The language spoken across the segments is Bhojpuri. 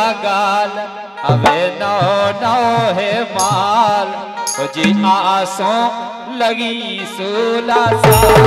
गाल अबे नौ नौ है माल जी आसों लगी 16 साल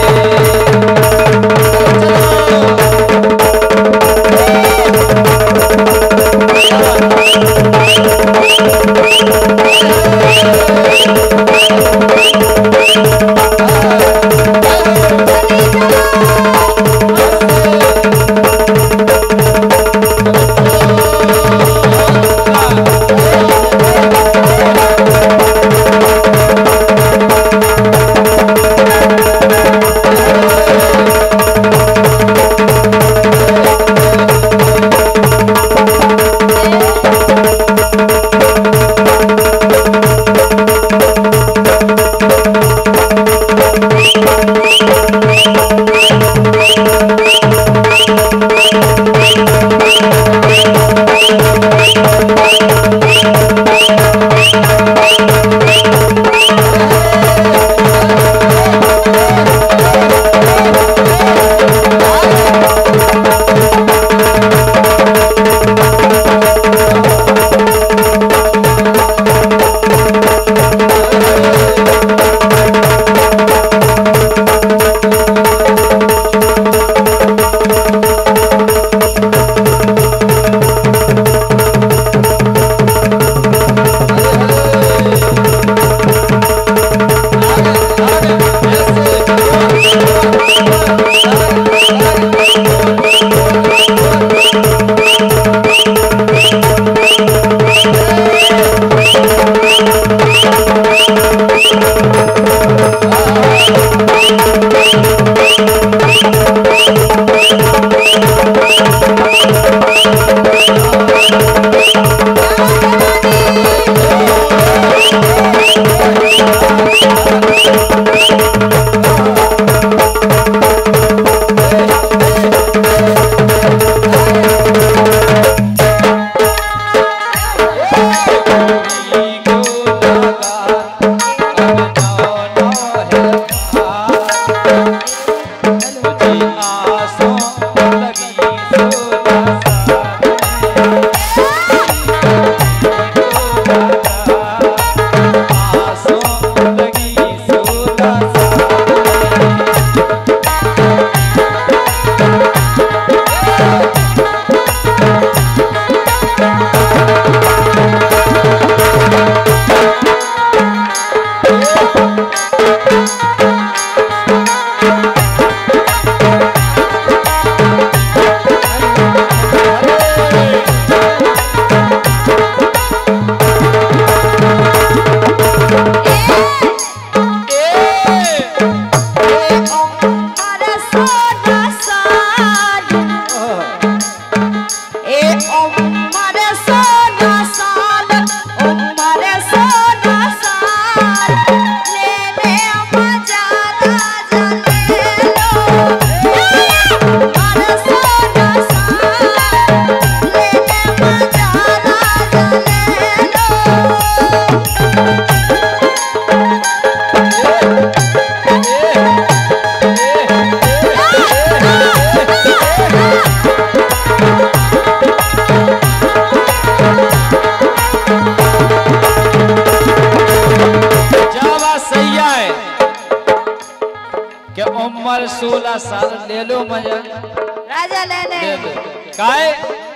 उम्र 16 साल ले लो मजा राजा ले लो काय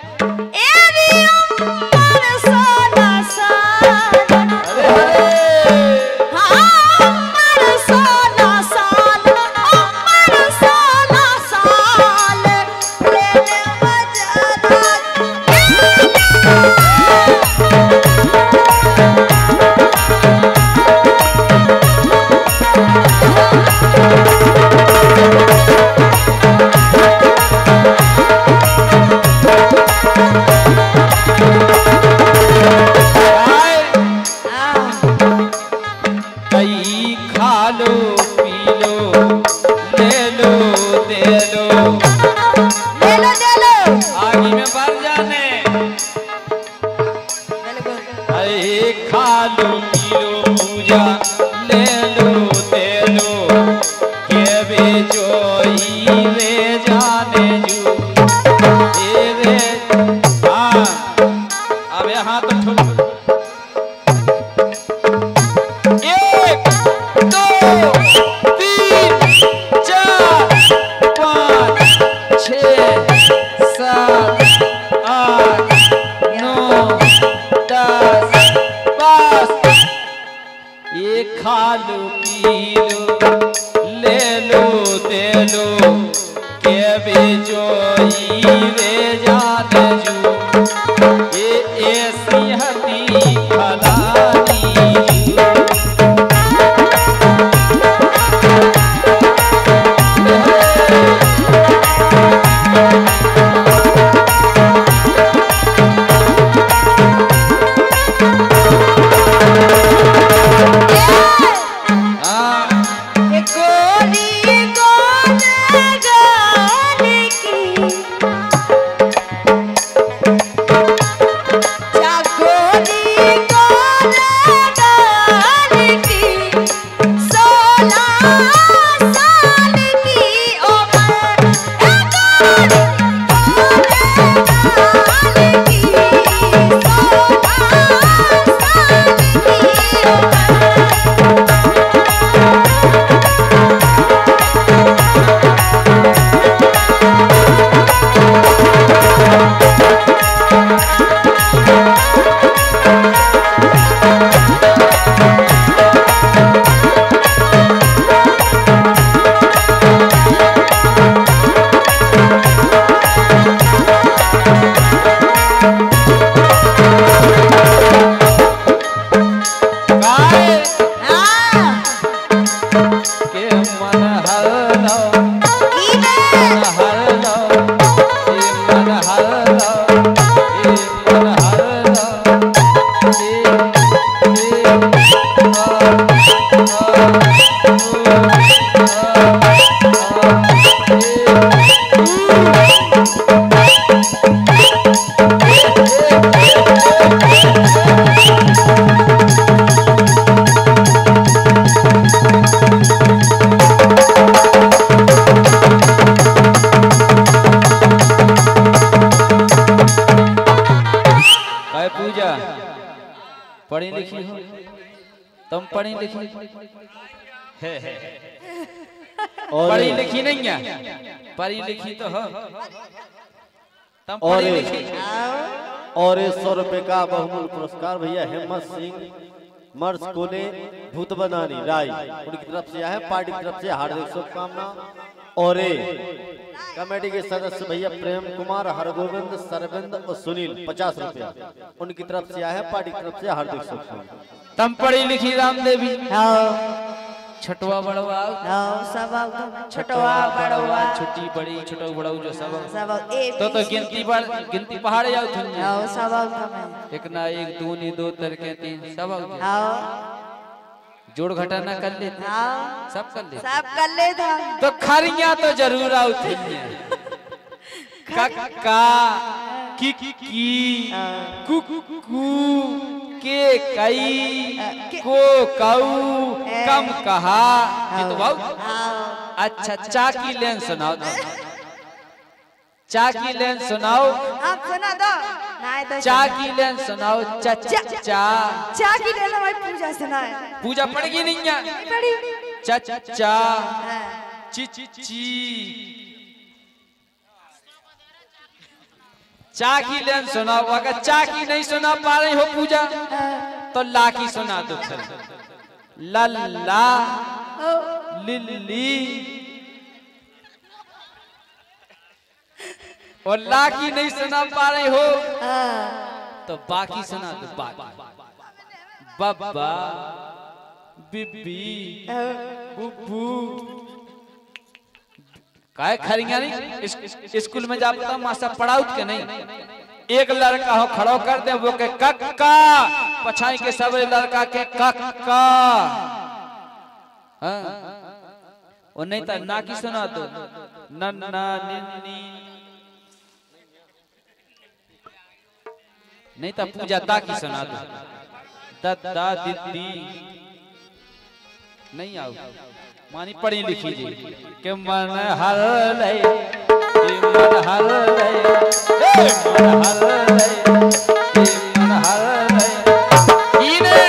उम्र 16 साल उम्र 16 साल उम्र 16 साल ले ले मजा पढ़ी लिखी हो तुम पढ़ी लिखी पढ़ी लिखी नहीं है पढ़ी लिखी तो हो तुम पढ़ी लिखी। और 100 रुपए का बहुमूल्य पुरस्कार भैया हिम्मत सिंह मर्ज कोले भूत बनानी राय उनकी तरफ से है, पार्टी की तरफ से हार्दिक शुभकामना। और कमेटी के सदस्य भैया प्रेम कुमार, हरगोविंद, सरविंद और सुनील 50 रुपया उनकी तरफ से है, पार्टी की तरफ से हार्दिक शुभकामना। तुम पढ़ी लिखी राम देवी छटवा बड़वा सब छटवा बड़वा छोटी बड़ी छोटा बड़ा जो सब तो गिनती पहाड़े जाओ सब एक ना एक दो नी दो तरके तीन सब जोड़ घटाना कर लेते सब कर लेते तो खरिया तो जरूर आउती कक्का की कुकू के कई को कऊ कम कहा ये तो बहुत अच्छा। चाकी लेन सुनाओ चाकी लेन सुनाओ आप सुना दो नहीं तो चाकी लेन सुनाओ चचा चाकी लेन हमारी पूजा सुनाए पूजा पड़ेगी नहीं है पड़ी चचा चिची चाकी लेन सुनाओ। अगर चाकी नहीं सुना पा रही हो पूजा तो लाकी सुना दो फिर लल्ला लिल्ली और लाकी नहीं सुना पा रही हो तो बाकी सुना दो बाकी बब्बा बिब्बी बुब्बू काय खरिया नहीं स्कूल में जा पता मास्टर पढ़ाउत के नहीं एक लड़का हो खड़ो कर दे वो के कक्का पछाई के सब लड़का के कक्का और नहीं तो ना की सुना दो नन्ना निन्नी नहीं तो पूजा ता की सुना दो दद्दा दीदी नहीं आओ मानी पढ़ी लिखी जी के मन हर ले मन हर ले मन हर ले मन हर ले कीने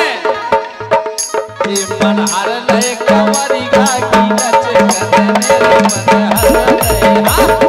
मन हर ले कवरी गा की नच करने मन हर ले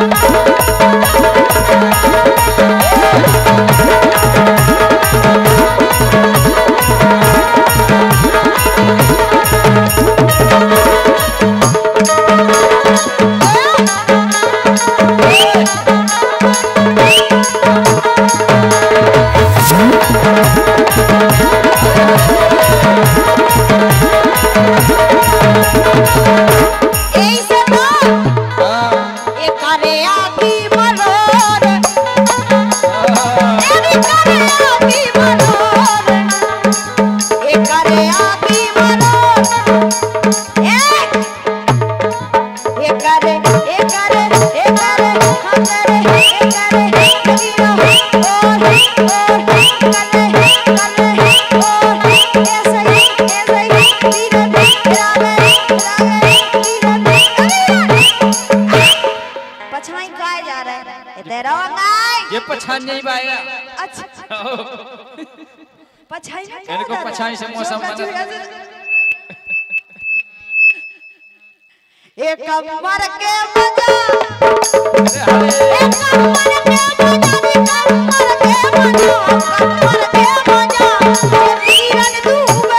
नहीं पाएगा। अच्छा पछाई इनको पछाई से मौसम एक कमर के मजा एक कमर के मजा वीरन डूबे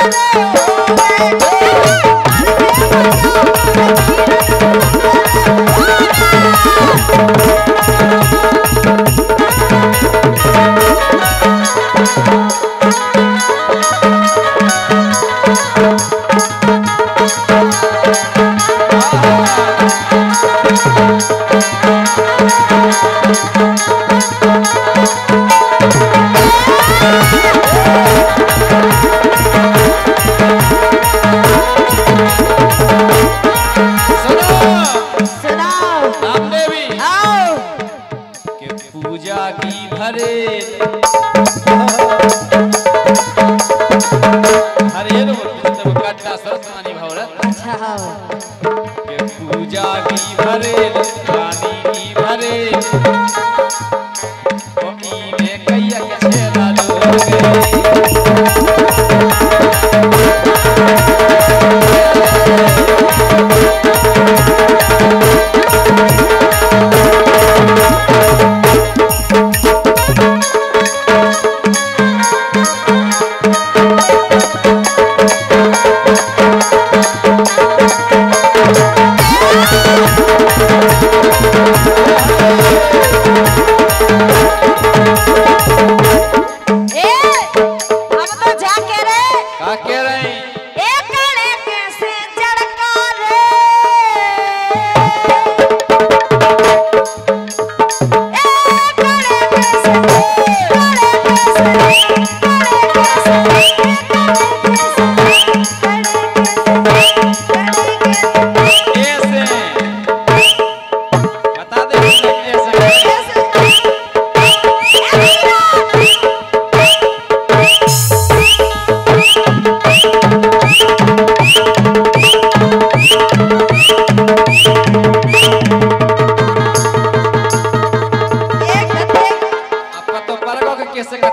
पूजा की भरे रानी की भरे में कैया के छेला लोगे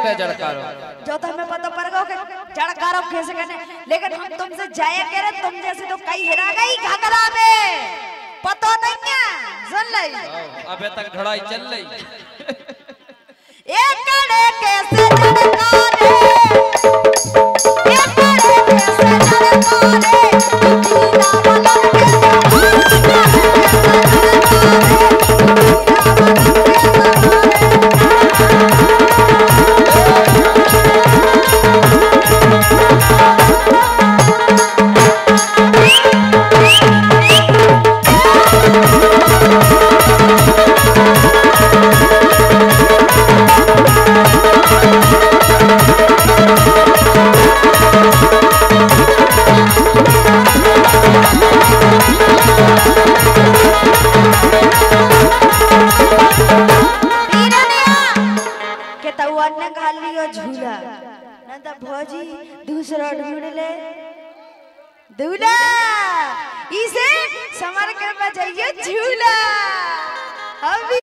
पे जड़कारो जो तो हमें पता पड़ गया कि जड़कारो कैसे करने, लेकिन हम तुमसे जाया करे, तुम जैसे तो कई हिरा गई घाघरा में, पता नहीं है, सुन ले। अबे तक ढड़ाई चल रही। एक कड़े कैसे जड़कारे, एक कड़े कैसे जड़कारे, दीना वाला झूला न तो भौजी दूसरा ढूंढ ले दूल्हा, इसे समर के बजाइए झूला।